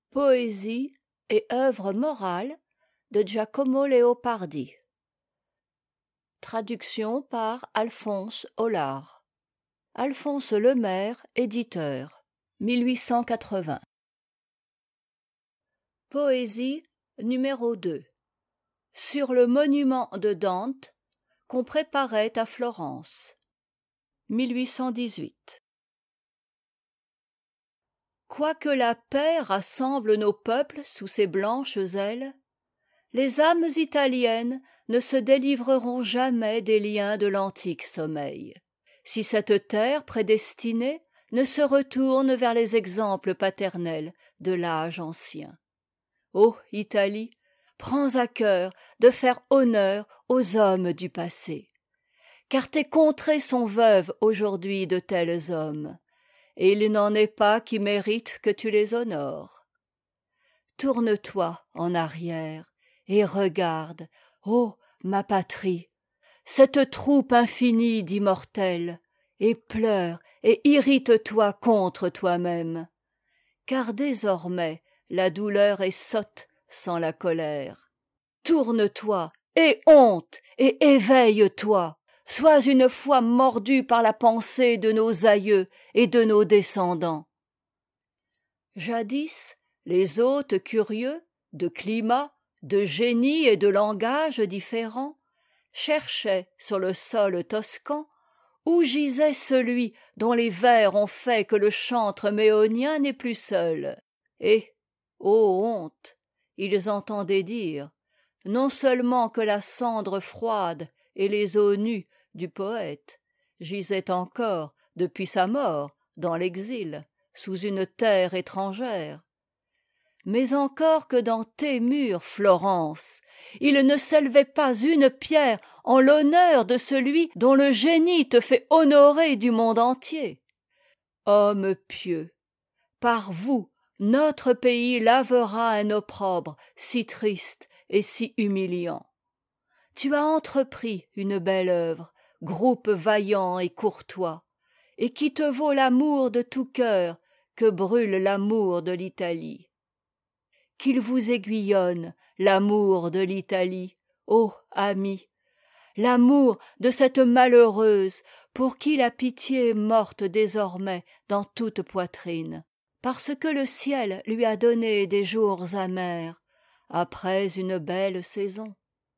Poésie et œuvre morale de Giacomo Leopardi. Traduction par Alphonse Hollard. Alphonse Lemaire, éditeur. 1880. Poésie numéro 2. Sur le monument de Dante qu'on préparait à Florence. 1818. Quoique la paix rassemble nos peuples sous ses blanches ailes, les âmes italiennes ne se délivreront jamais des liens de l'antique sommeil, si cette terre prédestinée ne se retourne vers les exemples paternels de l'âge ancien. Ô Italie, prends à cœur de faire honneur aux hommes du passé, car tes contrées sont veuves aujourd'hui de tels hommes, et il n'en est pas qui méritent que tu les honores. Tourne-toi en arrière et regarde, ô ma patrie, cette troupe infinie d'immortels, et pleure et irrite-toi contre toi-même, car désormais la douleur est sotte sans la colère. Tourne-toi, aie honte et éveille-toi. Sois une fois mordu par la pensée de nos aïeux et de nos descendants. Jadis, les hôtes curieux, de climat, de génie et de langage différents, cherchaient sur le sol toscan où gisait celui dont les vers ont fait que le chantre méonien n'est plus seul. Et, ô honte, ils entendaient dire, non seulement que la cendre froide et les os nus du poète gisait encore, depuis sa mort, dans l'exil, sous une terre étrangère, mais encore que dans tes murs, Florence, il ne s'élevait pas une pierre en l'honneur de celui dont le génie te fait honorer du monde entier. Hommes pieux, par vous, notre pays lavera un opprobre si triste et si humiliant. Tu as entrepris une belle œuvre, groupe vaillant et courtois, et qui te vaut l'amour de tout cœur que brûle l'amour de l'Italie. Qu'il vous aiguillonne l'amour de l'Italie, ô amis, l'amour de cette malheureuse pour qui la pitié est morte désormais dans toute poitrine, parce que le ciel lui a donné des jours amers après une belle saison.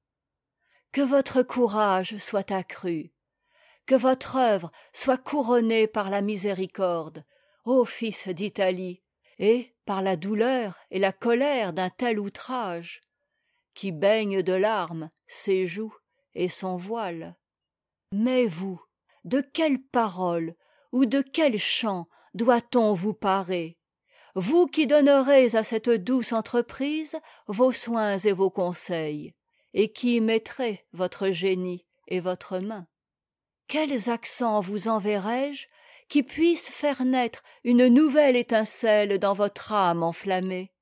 Que votre courage soit accru, que votre œuvre soit couronnée par la miséricorde, ô fils d'Italie, et par la douleur et la colère d'un tel outrage, qui baigne de larmes ses joues et son voile. Mais vous, de quelles paroles ou de quels chants doit-on vous parer, vous qui donnerez à cette douce entreprise vos soins et vos conseils, et qui y mettrez votre génie et votre main? Quels accents vous enverrai-je qui puissent faire naître une nouvelle étincelle dans votre âme enflammée?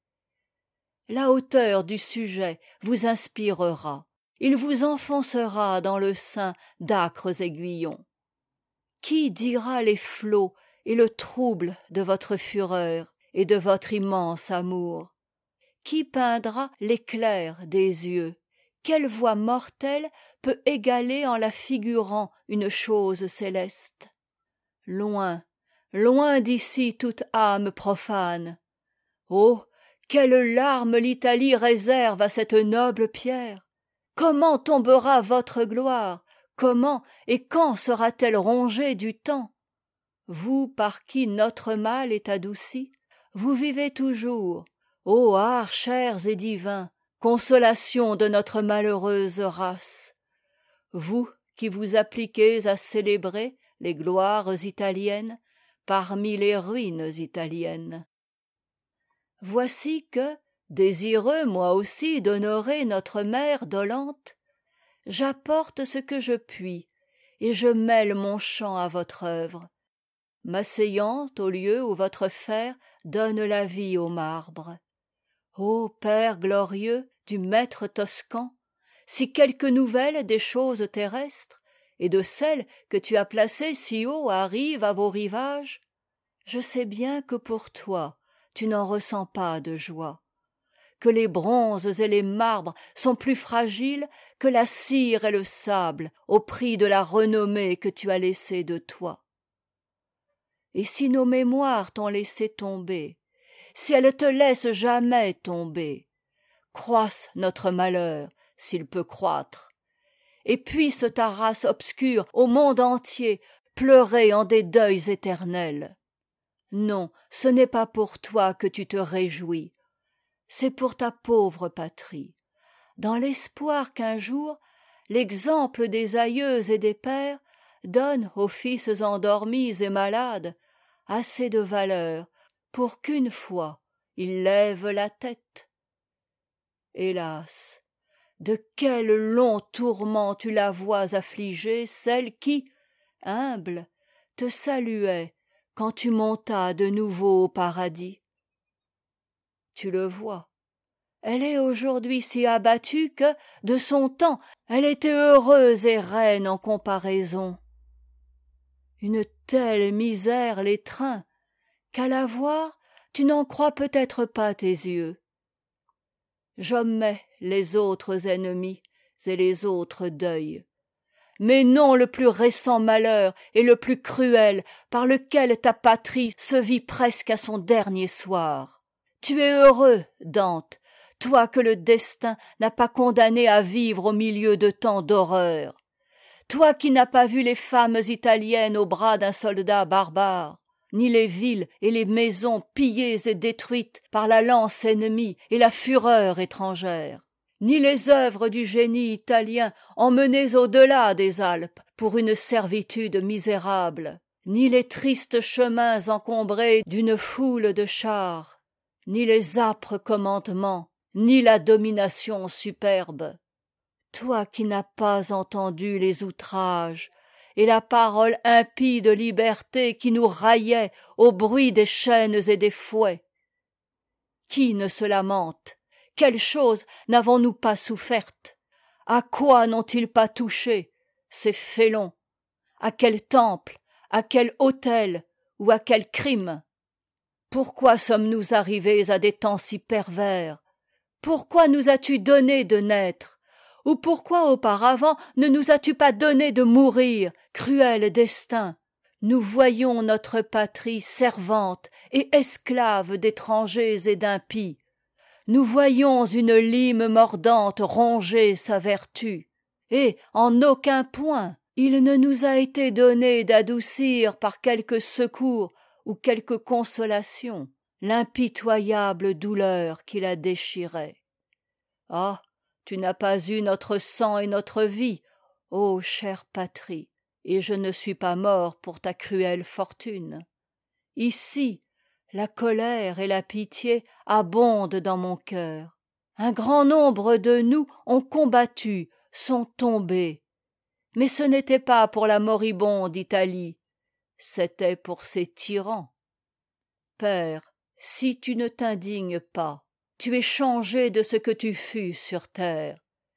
La hauteur du sujet vous inspirera, il vous enfoncera dans le sein d'âcres aiguillons. Qui dira les flots et le trouble de votre fureur et de votre immense amour? Qui peindra l'éclair des yeux? Quelle voix mortelle peut égaler en la figurant une chose céleste? Loin, loin d'ici toute âme profane. Oh, quelles larmes l'Italie réserve à cette noble pierre! Comment tombera votre gloire? Comment et quand sera-t-elle rongée du temps? Vous par qui notre mal est adouci, vous vivez toujours, ô arts chers et divins, consolation de notre malheureuse race, vous qui vous appliquez à célébrer les gloires italiennes parmi les ruines italiennes. Voici que, désireux moi aussi d'honorer notre mère dolente, j'apporte ce que je puis, et je mêle mon chant à votre œuvre, m'asseyant au lieu où votre fer donne la vie au marbre. Ô Père glorieux du maître toscan, si quelque nouvelle des choses terrestres et de celles que tu as placées si haut arrive à vos rivages, je sais bien que pour toi tu n'en ressens pas de joie, que les bronzes et les marbres sont plus fragiles que la cire et le sable au prix de la renommée que tu as laissée de toi. Et si nos mémoires t'ont laissé tomber, si elles te laissent jamais tomber, croisse notre malheur s'il peut croître, et puisse ta race obscure au monde entier pleurer en des deuils éternels. Non, ce n'est pas pour toi que tu te réjouis, c'est pour ta pauvre patrie, dans l'espoir qu'un jour l'exemple des aïeux et des pères donne aux fils endormis et malades assez de valeur pour qu'une fois ils lèvent la tête. Hélas, de quels longs tourments tu la vois affligée, celle qui, humble, te saluait quand tu montas de nouveau au paradis. Tu le vois, elle est aujourd'hui si abattue que, de son temps, elle était heureuse et reine en comparaison. Une telle misère l'étreint qu'à la voir, tu n'en crois peut-être pas tes yeux. J'omets les autres ennemis et les autres deuils, mais non le plus récent malheur et le plus cruel par lequel ta patrie se vit presque à son dernier soir. Tu es heureux, Dante, toi que le destin n'a pas condamné à vivre au milieu de tant d'horreurs, toi qui n'as pas vu les femmes italiennes au bras d'un soldat barbare, ni les villes et les maisons pillées et détruites par la lance ennemie et la fureur étrangère, ni les œuvres du génie italien emmenées au-delà des Alpes pour une servitude misérable, ni les tristes chemins encombrés d'une foule de chars, ni les âpres commandements, ni la domination superbe. Toi qui n'as pas entendu les outrages et la parole impie de liberté qui nous raillait au bruit des chaînes et des fouets. Qui ne se lamente? Quelles choses n'avons-nous pas souffertes? À quoi n'ont-ils pas touché, ces félons? À quel temple, à quel autel ou à quel crime? Pourquoi sommes-nous arrivés à des temps si pervers? Pourquoi nous as-tu donné de naître? Ou pourquoi auparavant ne nous as-tu pas donné de mourir, cruel destin? Nous voyons notre patrie servante et esclave d'étrangers et d'impies. Nous voyons une lime mordante ronger sa vertu. Et en aucun point il ne nous a été donné d'adoucir par quelque secours ou quelque consolation l'impitoyable douleur qui la déchirait. Ah! Tu n'as pas eu notre sang et notre vie, ô chère patrie, et je ne suis pas mort pour ta cruelle fortune. Ici, la colère et la pitié abondent dans mon cœur. Un grand nombre de nous ont combattu, sont tombés. Mais ce n'était pas pour la moribonde Italie, c'était pour ses tyrans. Père, si tu ne t'indignes pas, tu es changé de ce que tu fus sur terre.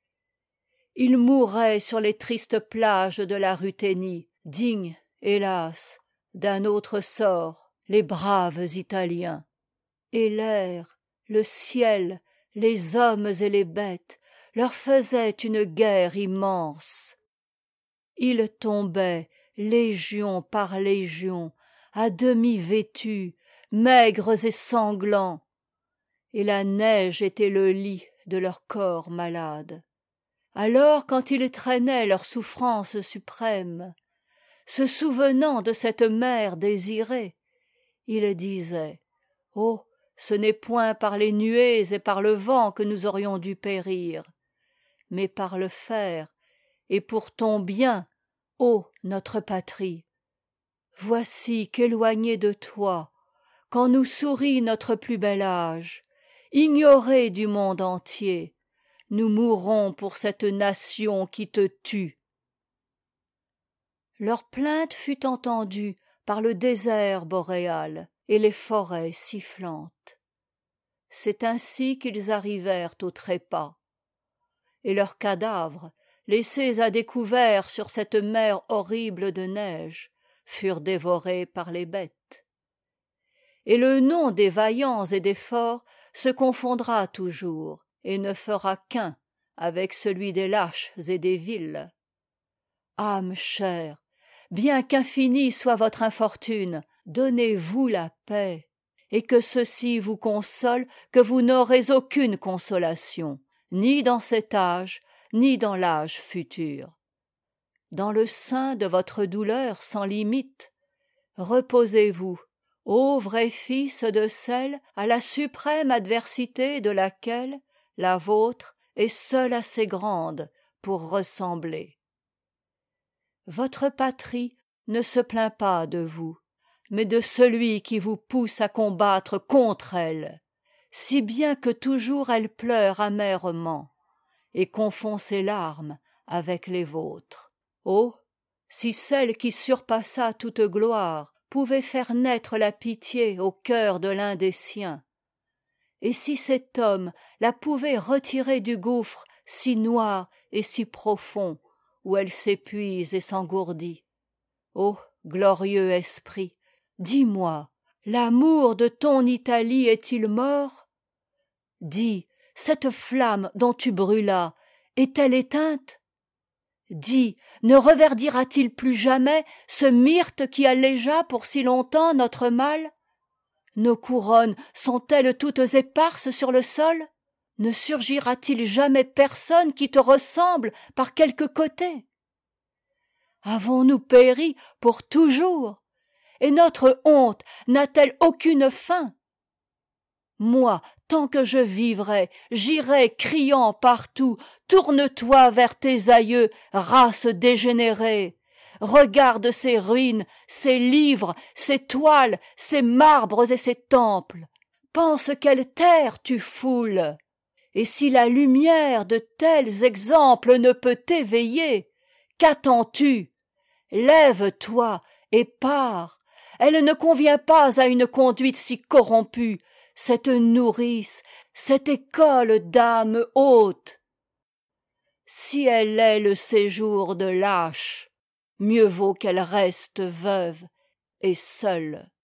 Ils mourraient sur les tristes plages de la Ruthénie, dignes, hélas, d'un autre sort, les braves Italiens. Et l'air, le ciel, les hommes et les bêtes leur faisaient une guerre immense. Ils tombaient, légion par légion, à demi vêtus, maigres et sanglants, et la neige était le lit de leurs corps malades. Alors, quand ils traînaient leur souffrance suprême, se souvenant de cette mère désirée, ils disaient: oh, ce n'est point par les nuées et par le vent que nous aurions dû périr, mais par le fer, et pour ton bien, ô notre patrie. Voici qu'éloignés de toi, quand nous sourit notre plus bel âge, ignorés du monde entier, nous mourrons pour cette nation qui te tue. Leur plainte fut entendue par le désert boréal et les forêts sifflantes. C'est ainsi qu'ils arrivèrent au trépas, et leurs cadavres, laissés à découvert sur cette mer horrible de neige, furent dévorés par les bêtes. et le nom des vaillants et des forts se confondra toujours, et ne fera qu'un avec celui des lâches et des vils. Âme chère, bien qu'infinie soit votre infortune, donnez-vous la paix, et que ceci vous console que vous n'aurez aucune consolation, ni dans cet âge, ni dans l'âge futur. Dans le sein de votre douleur sans limite, reposez-vous, ô vrai fils de celle à la suprême adversité de laquelle la vôtre est seule assez grande pour ressembler. Votre patrie ne se plaint pas de vous, mais de celui qui vous pousse à combattre contre elle, si bien que toujours elle pleure amèrement et confond ses larmes avec les vôtres. Oh, si celle qui surpassa toute gloire pouvait faire naître la pitié au cœur de l'un des siens, et si cet homme la pouvait retirer du gouffre si noir et si profond où elle s'épuise et s'engourdit. Ô glorieux esprit, dis-moi, l'amour de ton Italie est-il mort? Dis, cette flamme dont tu brûlas, est-elle éteinte? Dis, ne reverdira-t-il plus jamais ce myrte qui allégea pour si longtemps notre mal? Nos couronnes sont-elles toutes éparses sur le sol? Ne surgira-t-il jamais personne qui te ressemble par quelque côté? Avons-nous péri pour toujours? Et notre honte n'a-t-elle aucune fin? Moi, tant que je vivrai, j'irai criant partout: tourne-toi vers tes aïeux, race dégénérée! Regarde ces ruines, ces livres, ces toiles, ces marbres et ces temples. Pense quelle terre tu foules! Et si la lumière de tels exemples ne peut t'éveiller, qu'attends-tu? Lève-toi et pars. Elle ne convient pas à une conduite si corrompue, cette nourrice, cette école d'âmes hautes. Si elle est le séjour de lâches, mieux vaut qu'elle reste veuve et seule.